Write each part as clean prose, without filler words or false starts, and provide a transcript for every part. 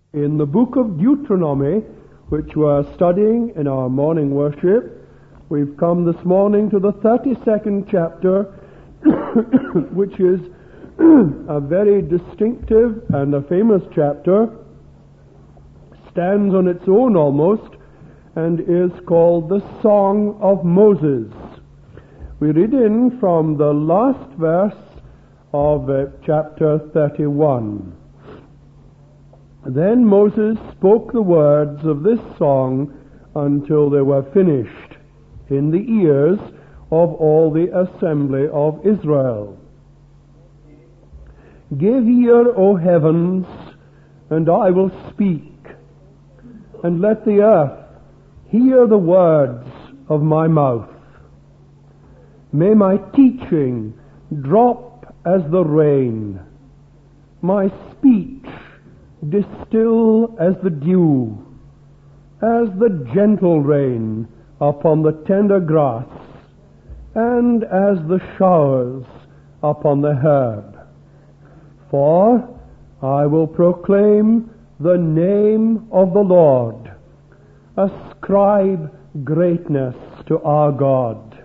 In the book of Deuteronomy, which we're studying in our morning worship, we've come this morning to the 32nd chapter, which is a very distinctive and a famous chapter, stands on its own almost, and is called the Song of Moses. We read in from the last verse of chapter 31. Then Moses spoke the words of this song until they were finished in the ears of all the assembly of Israel. Give ear, O heavens, and I will speak, and let the earth hear the words of my mouth. May my teaching drop as the rain, my speech distill as the dew, as the gentle rain upon the tender grass, and as the showers upon the herb. For I will proclaim the name of the Lord, ascribe greatness to our God.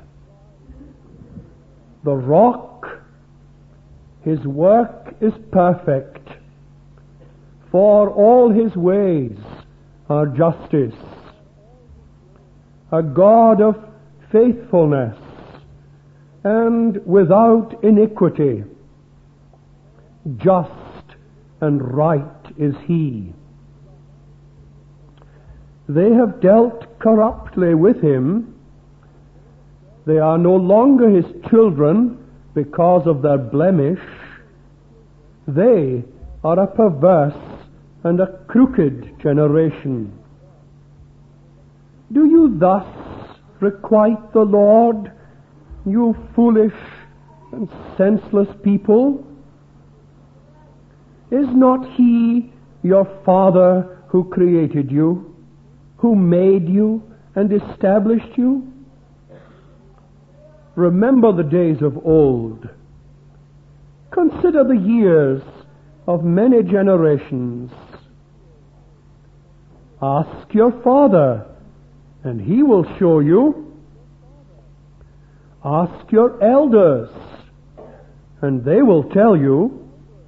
The rock, his work is perfect, for all his ways are justice. A God of faithfulness and without iniquity, just and right is he. They have dealt corruptly with him. They are no longer his children because of their blemish. They are a perverse and a crooked generation. Do you thus requite the Lord, you foolish and senseless people? Is not he your Father who created you, who made you and established you? Remember the days of old. Consider the years of many generations. Ask your father, and he will show you. Ask your elders, and they will tell you.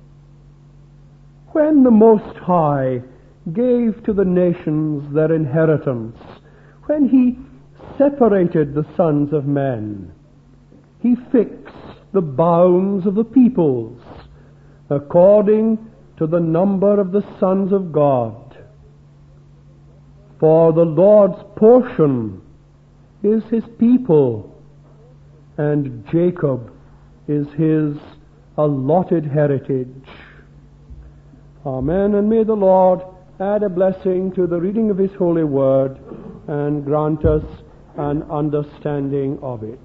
When the Most High gave to the nations their inheritance, when he separated the sons of men, he fixed the bounds of the peoples according to the number of the sons of God. For the Lord's portion is his people, and Jacob is his allotted heritage. Amen, and may the Lord add a blessing to the reading of his holy word and grant us an understanding of it.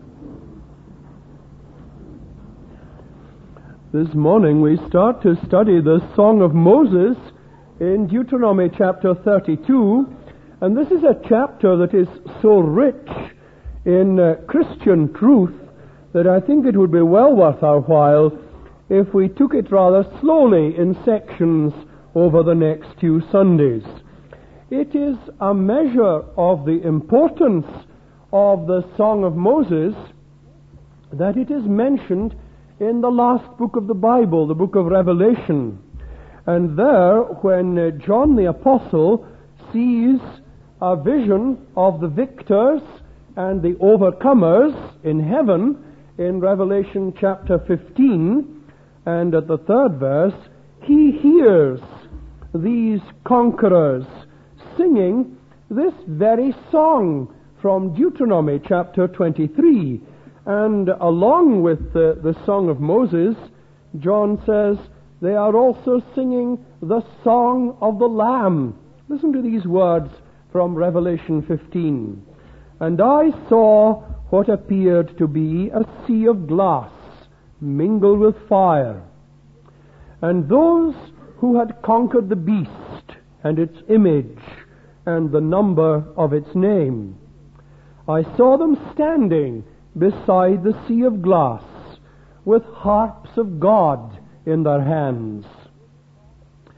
This morning we start to study the Song of Moses in Deuteronomy chapter 32, and this is a chapter that is so rich in Christian truth that I think it would be well worth our while if we took it rather slowly in sections over the next few Sundays. It is a measure of the importance of the Song of Moses that it is mentioned in the last book of the Bible, the book of Revelation. And there, when John the Apostle sees a vision of the victors and the overcomers in heaven in Revelation chapter 15, and at the third verse, he hears these conquerors singing this very song from Deuteronomy chapter 23. And along with the Song of Moses, John says, they are also singing the Song of the Lamb. Listen to these words from Revelation 15. And I saw what appeared to be a sea of glass mingled with fire. And those who had conquered the beast and its image and the number of its name, I saw them standing beside the sea of glass with harps of God in their hands.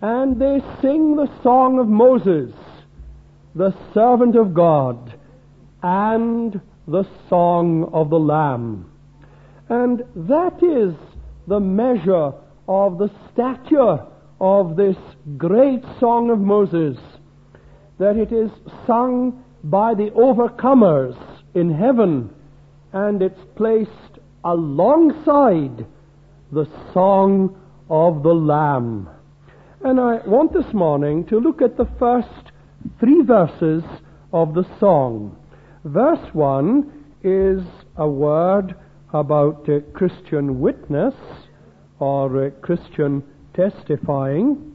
and they sing the song of Moses, the servant of God, and the song of the Lamb. And that is the measure of the stature of this great song of Moses, that it is sung by the overcomers in heaven, and it's placed alongside the song of the Lamb. And I want this morning to look at the first 3 verses of the song. Verse 1 is a word about Christian witness or Christian testifying.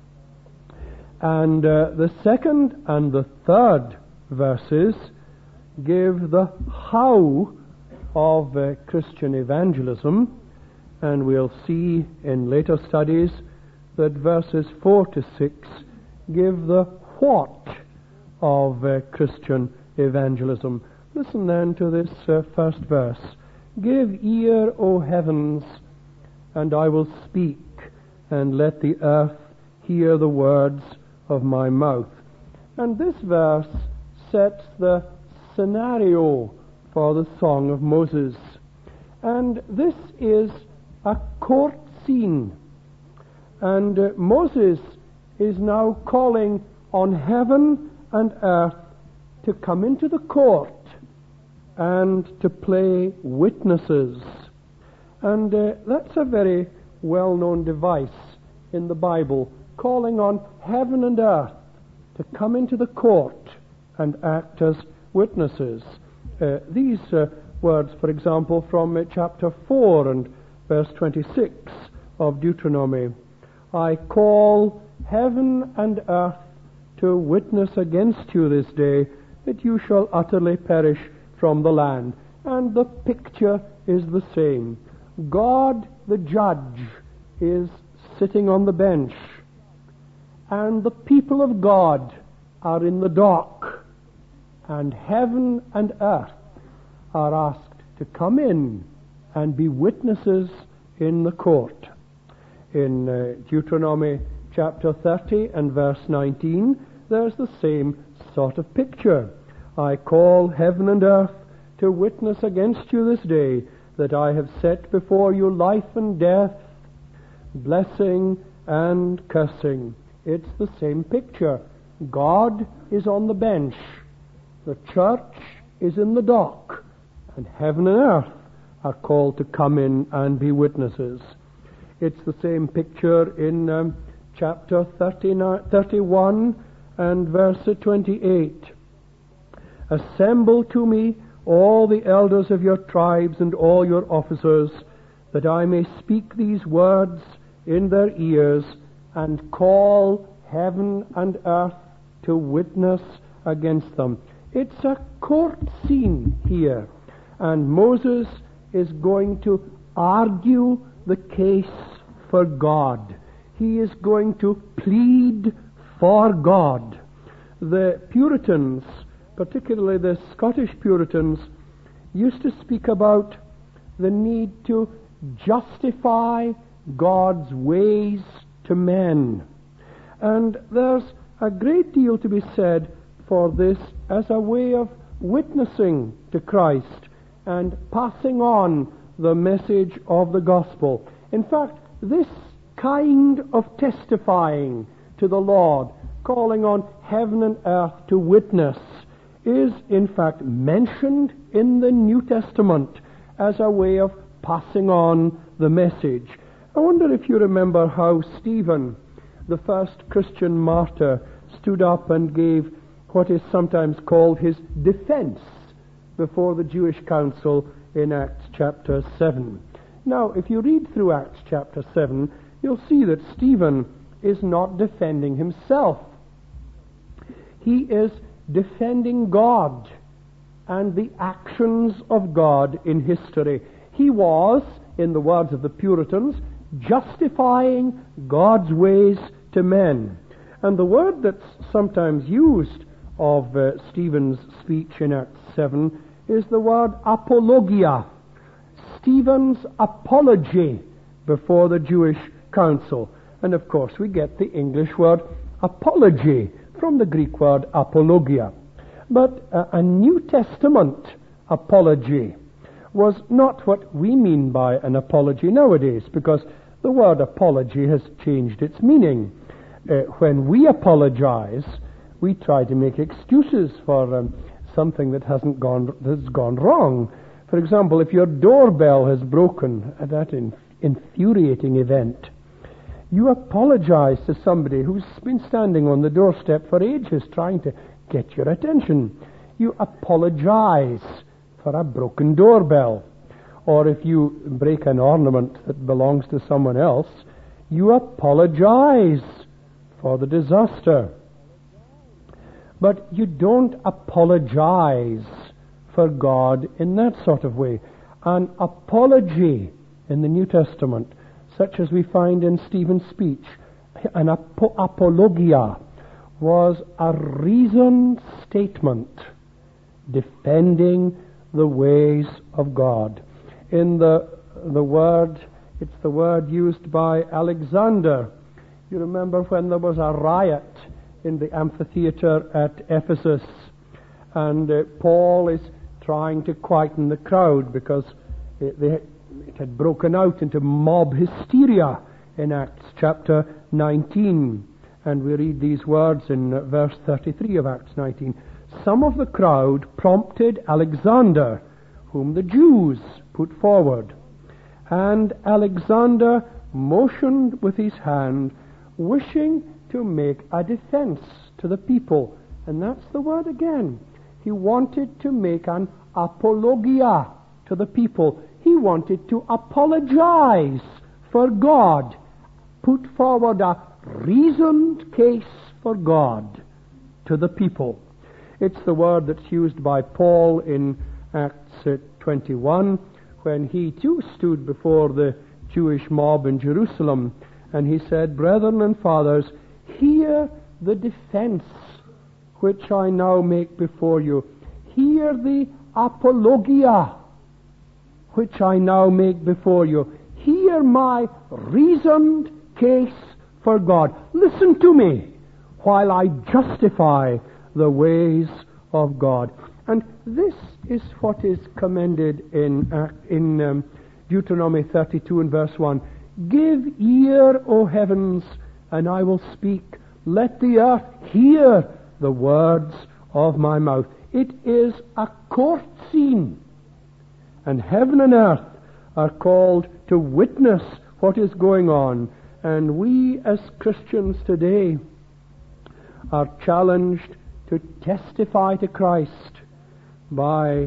And the second and the third verses give the how of Christian evangelism. And we'll see in later studies that verses 4 to 6 give the what of Christian evangelism. Listen then to this first verse. Give ear, O heavens, and I will speak, and let the earth hear the words of my mouth. And this verse sets the scenario for the Song of Moses. And this is a court scene. And Moses is now calling on heaven and earth to come into the court and to play witnesses. And that's a very well-known device in the Bible, calling on heaven and earth to come into the court and act as witnesses. These words, for example, from chapter 4 and verse 26 of Deuteronomy. I call heaven and earth to witness against you this day, that you shall utterly perish from the land. And the picture is the same. God, the judge, is sitting on the bench, and the people of God are in the dock, and heaven and earth are asked to come in and be witnesses in the court. In Deuteronomy chapter 30 and verse 19, there's the same sort of picture. I call heaven and earth to witness against you this day, that I have set before you life and death, blessing and cursing. It's the same picture. God is on the bench, the church is in the dock, and heaven and earth are called to come in and be witnesses. It's the same picture in chapter 31 and verse 28. Assemble to me all the elders of your tribes and all your officers, that I may speak these words in their ears, and call heaven and earth to witness against them. It's a court scene here, and Moses is going to argue the case for God. He is going to plead for God. The Puritans, particularly the Scottish Puritans, used to speak about the need to justify God's ways to men. And there's a great deal to be said for this as a way of witnessing to Christ and passing on the message of the gospel. In fact, this kind of testifying to the Lord, calling on heaven and earth to witness, is in fact mentioned in the New Testament as a way of passing on the message. I wonder if you remember how Stephen, the first Christian martyr, stood up and gave what is sometimes called his defense before the Jewish council in Acts chapter 7. Now, if you read through Acts chapter 7, you'll see that Stephen is not defending himself. He is defending God and the actions of God in history. He was, in the words of the Puritans, justifying God's ways to men. And the word that's sometimes used of Stephen's speech in Acts 7 is the word apologia. Stephen's apology before the Jewish council. And of course we get the English word apology from the Greek word apologia. But a New Testament apology was not what we mean by an apology nowadays, because the word apology has changed its meaning. When we apologize, we try to make excuses for something that's gone wrong. For example, if your doorbell has broken at that infuriating event, you apologize to somebody who's been standing on the doorstep for ages trying to get your attention. You apologize for a broken doorbell. Or if you break an ornament that belongs to someone else, you apologize for the disaster. But you don't apologize for God in that sort of way. An apology in the New Testament, such as we find in Stephen's speech, an apologia, was a reasoned statement defending the ways of God. In the word, it's the word used by Alexander. You remember when there was a riot in the amphitheater at Ephesus, and Paul is trying to quieten the crowd because it had broken out into mob hysteria in Acts chapter 19. And we read these words in verse 33 of Acts 19. Some of the crowd prompted Alexander, whom the Jews put forward. And Alexander motioned with his hand, wishing to make a defense to the people. And that's the word again. He wanted to make an apologia to the people. He wanted to apologize for God, put forward a reasoned case for God to the people. It's the word that's used by Paul in Acts 21, when he too stood before the Jewish mob in Jerusalem, and he said, "Brethren and fathers, hear the defense which I now make before you. Hear the apologia which I now make before you. Hear my reasoned case for God. Listen to me while I justify the ways of God." And this is what is commended in Deuteronomy 32 and verse 1. "Give ear, O heavens, and I will speak. Let the earth hear the words of my mouth." It is a court scene, and heaven and earth are called to witness what is going on. And we as Christians today are challenged to testify to Christ by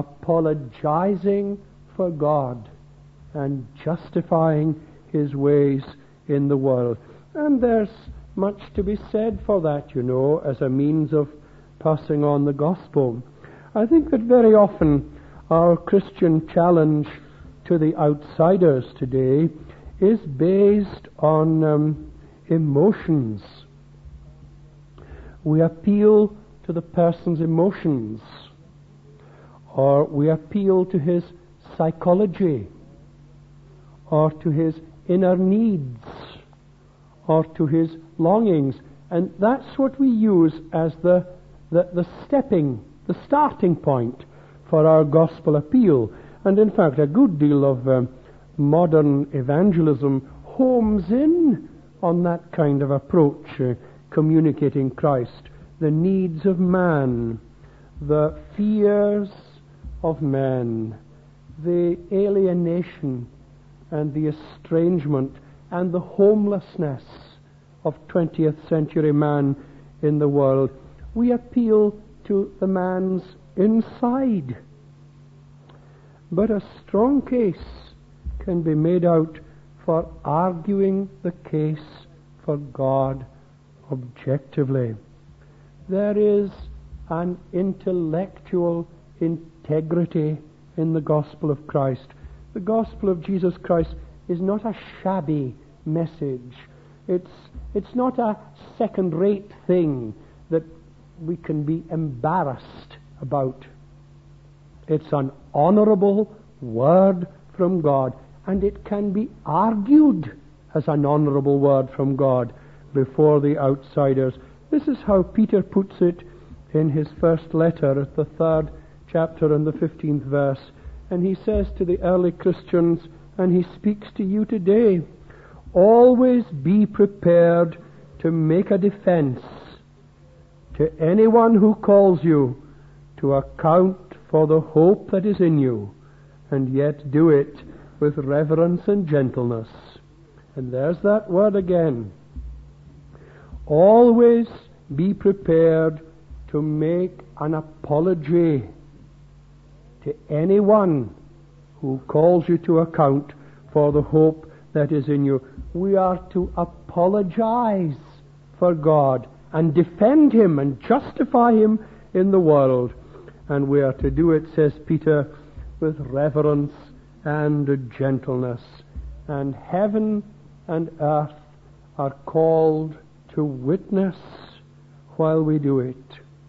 apologizing for God and justifying His ways in the world. And there's much to be said for that, as a means of passing on the gospel. I think that very often our Christian challenge to the outsiders today is based on emotions. We appeal to the person's emotions, or we appeal to his psychology, or to his inner needs, or to his longings. And that's what we use as the starting point for our gospel appeal. And in fact, a good deal of modern evangelism homes in on that kind of approach, communicating Christ, the needs of man, the fears of men, the alienation and the estrangement and the homelessness of 20th century man in the world. We appeal to the man's inside. But a strong case can be made out for arguing the case for God objectively. There is an intellectual integrity in the gospel of Christ. The gospel of Jesus Christ is not a shabby message. It's not a second-rate thing that we can be embarrassed about. It's an honorable word from God, and it can be argued as an honorable word from God before the outsiders. This is how Peter puts it in his first letter at the 3rd chapter and the 15th verse. And he says to the early Christians, and he speaks to you today, always be prepared to make a defense to anyone who calls you to account for the hope that is in you, and yet do it with reverence and gentleness. And there's that word again. Always be prepared to make an apology to anyone who calls you to account for the hope that is in you. We are to apologize for God and defend Him and justify Him in the world. And we are to do it, says Peter, with reverence and gentleness. And heaven and earth are called to witness while we do it.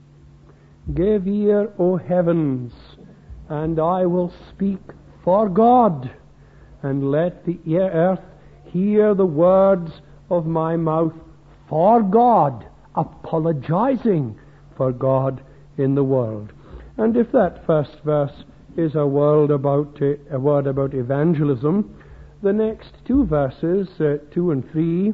Give ear, O heavens, and I will speak for God, and let the earth hear the words of my mouth for God, apologizing for God in the world. And if that first verse is a word about evangelism, the next two verses, 2 and 3,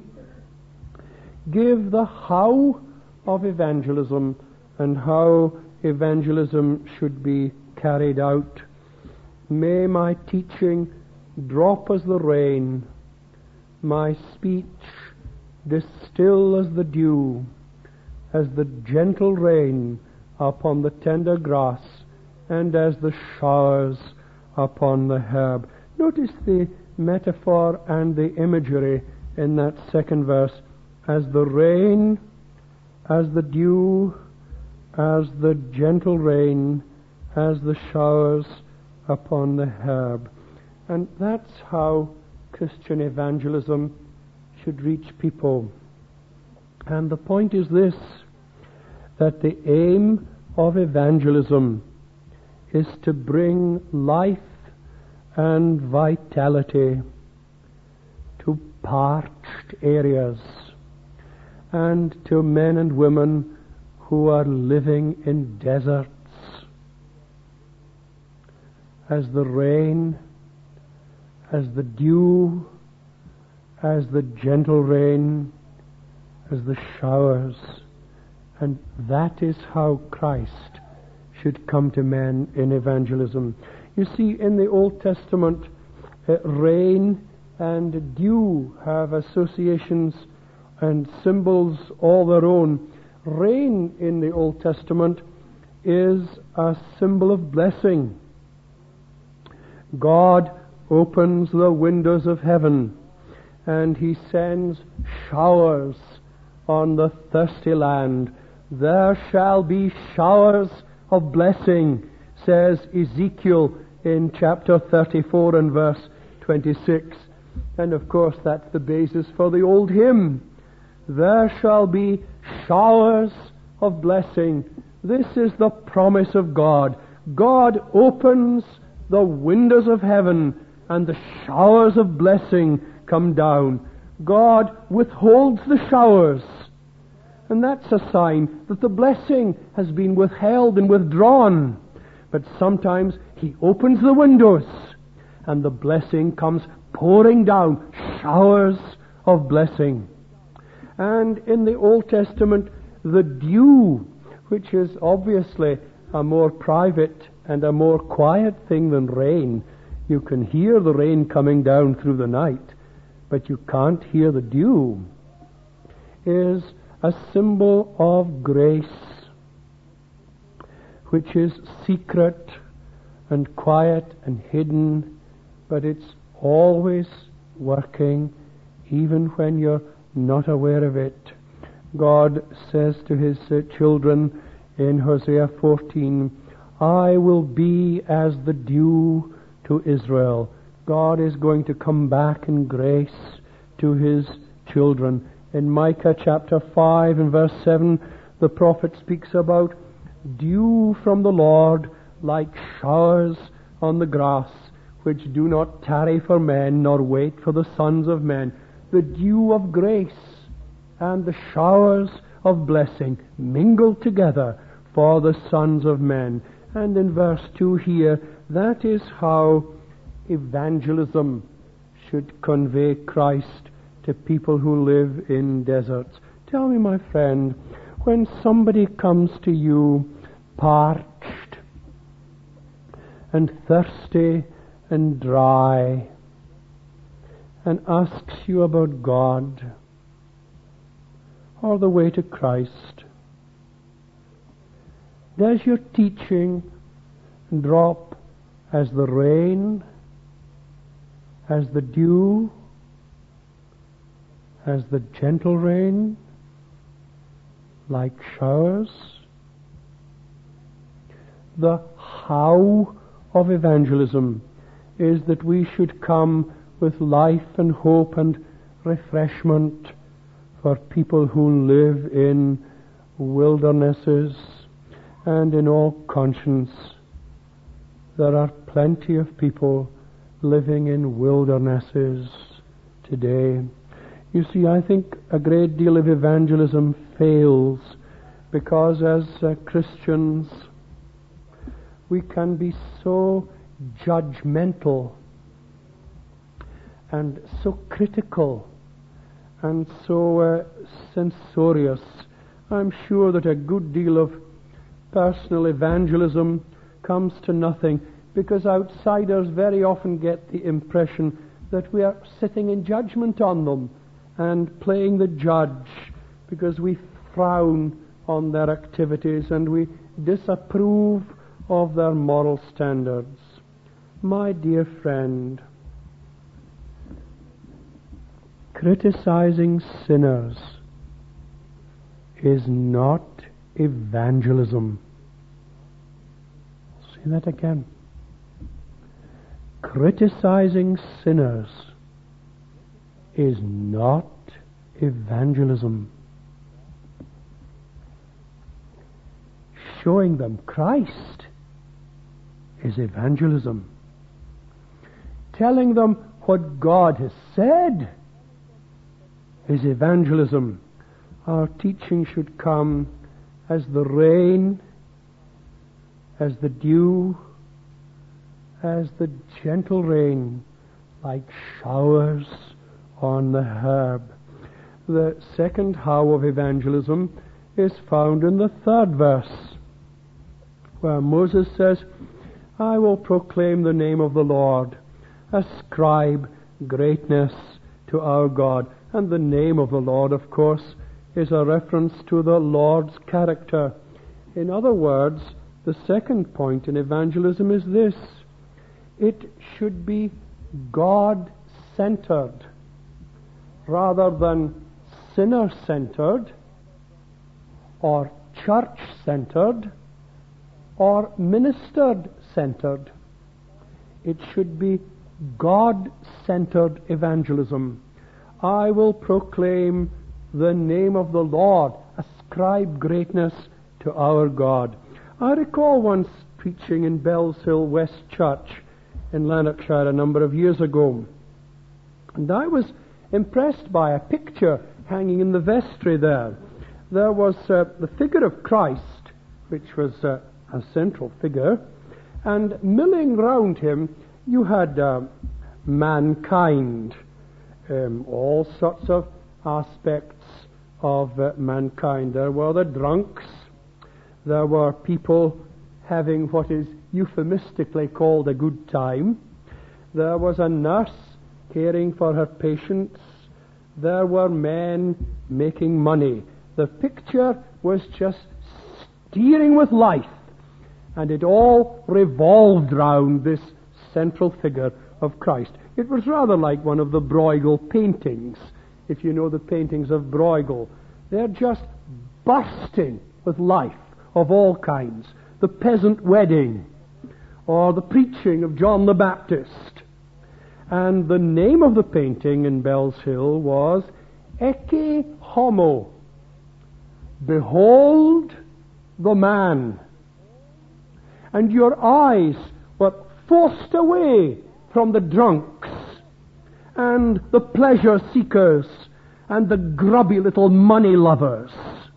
give the how of evangelism and how evangelism should be carried out. May my teaching drop as the rain, my speech distill as the dew, as the gentle rain upon the tender grass, and as the showers upon the herb. Notice the metaphor and the imagery in that second verse. As the rain, as the dew, as the gentle rain, as the showers upon the herb. And that's how Christian evangelism should reach people. And the point is this, that the aim of evangelism is to bring life and vitality to parched areas and to men and women who are living in deserts. As the rain, as the dew, as the gentle rain, as the showers. And that is how Christ should come to men in evangelism. You see, in the Old Testament, rain and dew have associations and symbols all their own. Rain in the Old Testament is a symbol of blessing. God opens the windows of heaven and He sends showers on the thirsty land. There shall be showers of blessing, says Ezekiel in chapter 34 and verse 26. And of course that's the basis for the old hymn. There shall be showers of blessing. This is the promise of God. God opens the windows of heaven and the showers of blessing come down. God withholds the showers. And that's a sign that the blessing has been withheld and withdrawn. But sometimes He opens the windows and the blessing comes pouring down, showers of blessing. And in the Old Testament, the dew, which is obviously a more private and a more quiet thing than rain. You can hear the rain coming down through the night, but you can't hear the dew, is a symbol of grace, which is secret and quiet and hidden, but it's always working, even when you're not aware of it. God says to His children in Hosea 14, I will be as the dew to Israel. God is going to come back in grace to His children. In Micah chapter 5 and verse 7, the prophet speaks about dew from the Lord like showers on the grass, which do not tarry for men, nor wait for the sons of men. the dew of grace and the showers of blessing mingled together for the sons of men. And in verse 2 here, that is how evangelism should convey Christ to people who live in deserts. Tell me, my friend, when somebody comes to you parched and thirsty and dry and asks you about God or the way to Christ, does your teaching drop as the rain, as the dew, as the gentle rain, like showers? The how of evangelism is that we should come with life and hope and refreshment for people who live in wildernesses. And in all conscience, there are plenty of people living in wildernesses today. You see, I think a great deal of evangelism fails because as Christians we can be so judgmental and so critical and so censorious. I'm sure that a good deal of personal evangelism comes to nothing because outsiders very often get the impression that we are sitting in judgment on them and playing the judge because we frown on their activities and we disapprove of their moral standards. My dear friend, criticizing sinners is not evangelism. I'll say that again. Criticizing sinners is not evangelism. Showing them Christ is evangelism. Telling them what God has said is evangelism. Our teaching should come as the rain, as the dew, as the gentle rain, like showers on the herb. The second how of evangelism is found in the third verse, where Moses says, I will proclaim the name of the Lord, ascribe greatness to our God. And the name of the Lord, of course, is a reference to the Lord's character. In other words, the second point in evangelism is this: it should be God-centered rather than sinner-centered or church-centered or ministered-centered. It should be God-centered evangelism. I will proclaim the name of the Lord, ascribe greatness to our God. I recall once preaching in Bells Hill West Church in Lanarkshire a number of years ago, and I was impressed by a picture hanging in the vestry there. There was the figure of Christ, which was a central figure, and milling round him you had mankind, all sorts of aspects of mankind. There were the drunks, there were people having what is euphemistically called a good time, there was a nurse caring for her patients, there were men making money. The picture was just steering with life, and it all revolved round this central figure of Christ. It was rather like one of the Bruegel paintings, if you know the paintings of Bruegel. They're just bursting with life of all kinds. The peasant wedding, or the preaching of John the Baptist. And the name of the painting in Bells Hill was Ecce Homo. Behold the man. And your eyes were forced away from the drunks and the pleasure seekers and the grubby little money lovers,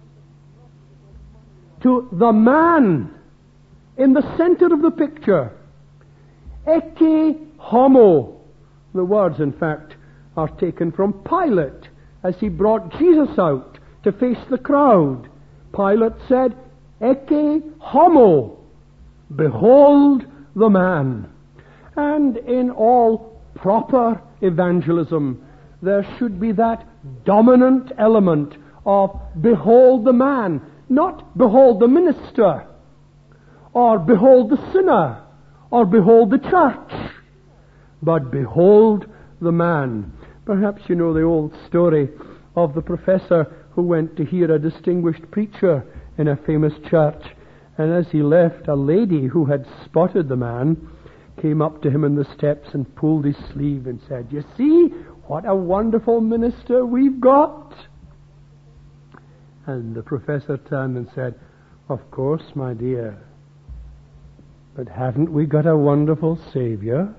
to the man in the center of the picture. Ecce homo. The words, in fact, are taken from Pilate as he brought Jesus out to face the crowd. Pilate said, Ecce homo. Behold the man. And in all proper evangelism, there should be that dominant element of behold the man, not behold the minister, or behold the sinner, or behold the church, but behold the man. Perhaps you know the old story of the professor who went to hear a distinguished preacher in a famous church, and as he left, a lady who had spotted the man came up to him in the steps and pulled his sleeve and said, "You see what a wonderful minister we've got?" And the professor turned and said, "Of course, my dear, but haven't we got a wonderful Savior?"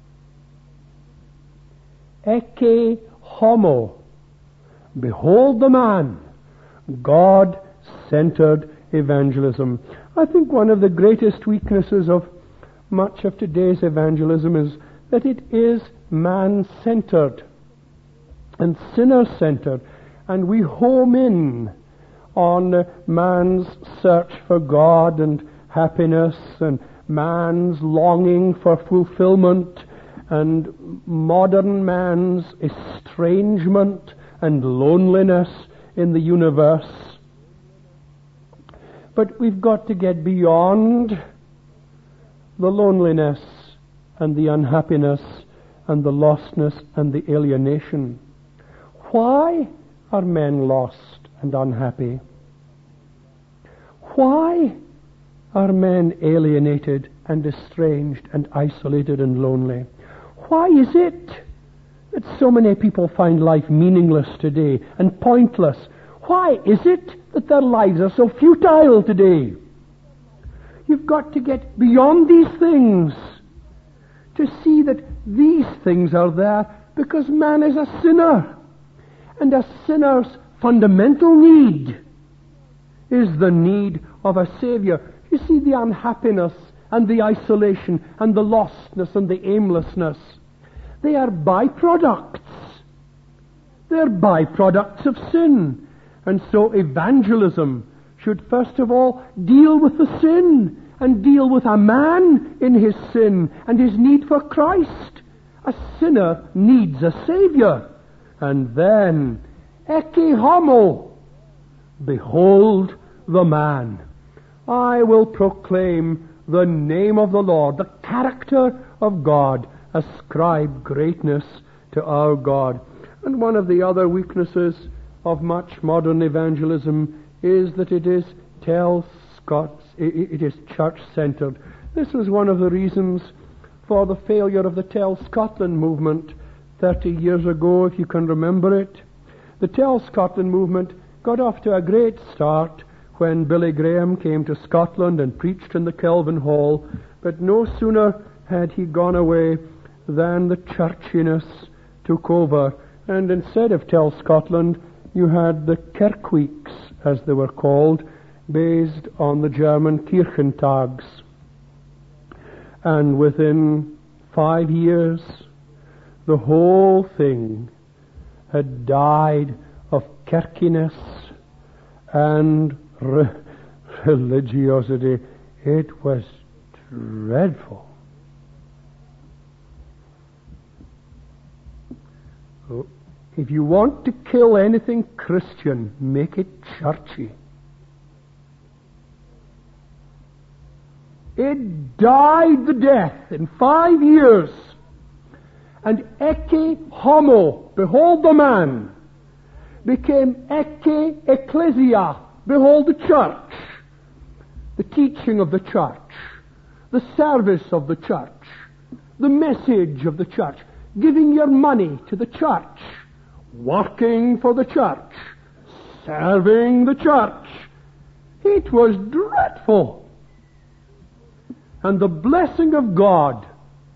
Ecce homo. Behold the man. God-centered evangelism. I think one of the greatest weaknesses of much of today's evangelism is that it is man-centered and sinner-centered, and we home in on man's search for God and happiness and man's longing for fulfillment and modern man's estrangement and loneliness in the universe. But we've got to get beyond the loneliness and the unhappiness and the lostness and the alienation. Why are men lost and unhappy? Why are men alienated and estranged and isolated and lonely? Why is it that so many people find life meaningless today and pointless? Why is it that their lives are so futile today? You've got to get beyond these things to see that these things are there because man is a sinner. And a sinner's fundamental need is the need of a Savior. You see, the unhappiness and the isolation and the lostness and the aimlessness, they are byproducts. They're byproducts of sin. And so evangelism should first of all deal with the sin and deal with a man in his sin and his need for Christ. A sinner needs a Savior. And then, ecce homo, behold the man. I will proclaim the name of the Lord, the character of God, ascribe greatness to our God. And one of the other weaknesses of much modern evangelism is that it is it is church-centered. This was one of the reasons for the failure of the Tell Scotland movement 30 years ago, if you can remember it. The Tell Scotland movement got off to a great start when Billy Graham came to Scotland and preached in the Kelvin Hall, but no sooner had he gone away than the churchiness took over, and instead of Tell Scotland, you had the Kirkweeks, as they were called, based on the German Kirchentags. And within 5 years, the whole thing had died of kirkiness and religiosity. It was dreadful. So, if you want to kill anything Christian, make it churchy. It died the death in 5 years. And ecce homo, behold the man, became ecce ecclesia, behold the church, the teaching of the church, the service of the church, the message of the church, giving your money to the church, working for the church, serving the church. It was dreadful. And the blessing of God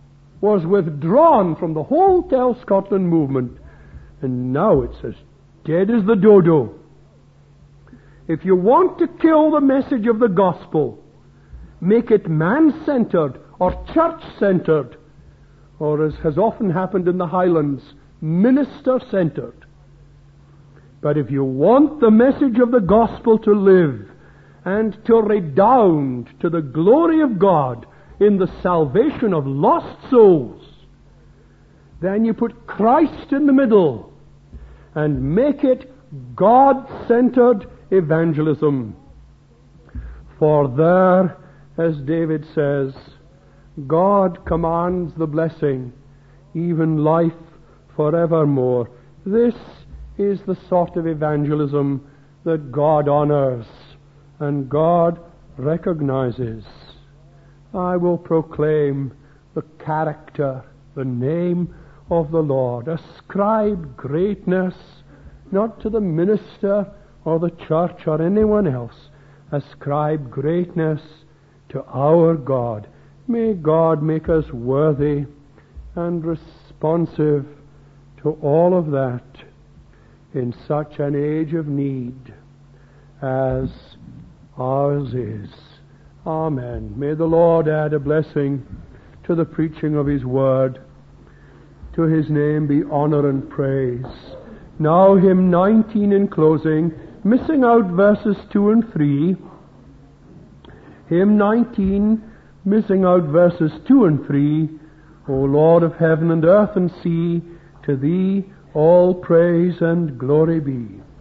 was withdrawn from the whole Tell Scotland movement, and now it's as dead as the dodo. If you want to kill the message of the gospel, make it man-centered or church-centered, or, as has often happened in the Highlands, minister-centered. But if you want the message of the gospel to live and to redound to the glory of God in the salvation of lost souls, then you put Christ in the middle and make it God-centered evangelism. For there, as David says, God commands the blessing, even life forevermore. This is the sort of evangelism that God honors and God recognizes. I will proclaim the character, the name of the Lord. Ascribe greatness not to the minister or the church or anyone else. Ascribe greatness to our God. May God make us worthy and responsive to all of that in such an age of need as ours is. Amen. May the Lord add a blessing to the preaching of His Word. To His name be honor and praise. Now hymn 19 in closing, missing out verses 2 and 3. Hymn 19, missing out verses 2 and 3. O Lord of heaven and earth and sea, to Thee all praise and glory be.